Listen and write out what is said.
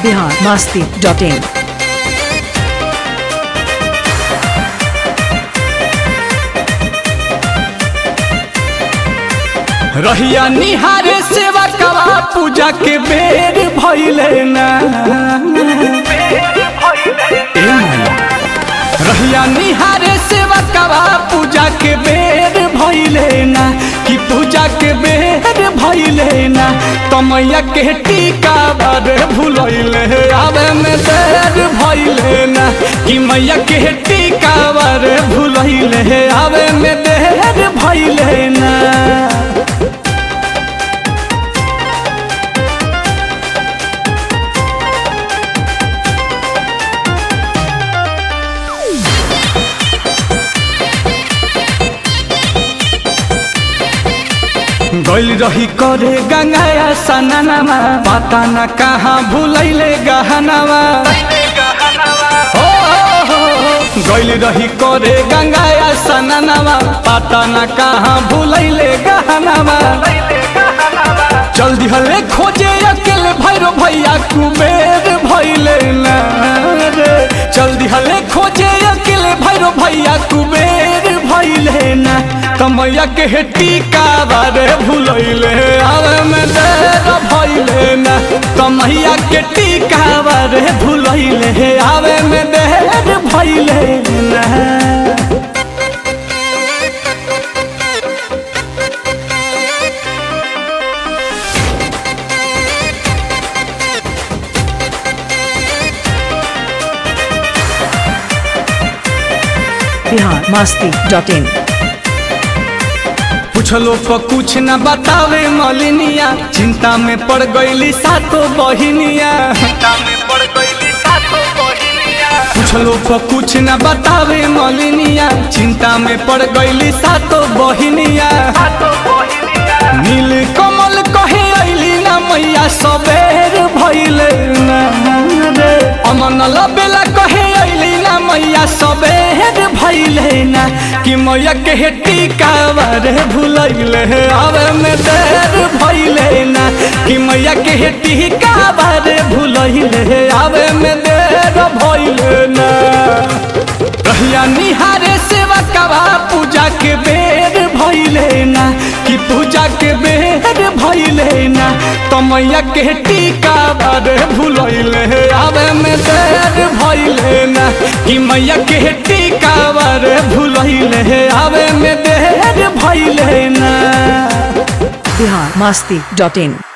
biharmasti.in। रहिया निहारे सेवा कवा पूजा के बेर भइले ना। रहिया निहारे सेवा कवा पूजा के बेर भइले ना कि पूजा के बेर भइले ना। तमैया के टीका बार भुलैले आवे में देर भइले ना कि मैया के टीका बार भुलैले आवे में देर भइले ना। गइल रही करे गंगाया सननमा पता न कहाँ भूलैले गहनवा। गइल रही करे गंगाया सननमा पता न कहाँ भूलैले गहनवा। चल दिहले खोजे अकेले भैरो भैया कुबेर भइले ना रे। चल दिहले खोजे अकेले भैरो भैया कुबेर भइले ना। तमैया के टीका बारे भुलैले आवे में देर भइले ना। तमैया के टीका बारे भुलैले आवे में देर भइले ना। biharmasti.in। पूछलो तो कुछ न बतावे मलिनिया चिंता में पड़ गईली सातो बहिनिया। पूछलो तो कुछ न बतावे मलिनिया चिंता में पड़ गईली सातो बहिनिया। नील कमल कहे अइली ना मैया सबेर भइले ना रे। अमन लबेला कहे अइली ना मैया सबेर भइले ना कि मैया के टीका बारे भुलैले आवे में देर भइले ना कि मैया के टीका बारे भुलैले आवे में देर भइले ना। रहिया निहारे सेवा कवा पूजा के बेर भइले ना कि पूजा के बेर भइले ना। तमैया के टीका बारे भुलैले आवे में देर भइले ना कि मैया के टीका बारे भुलैले आवे में देर भइले ना। biharmasti.in।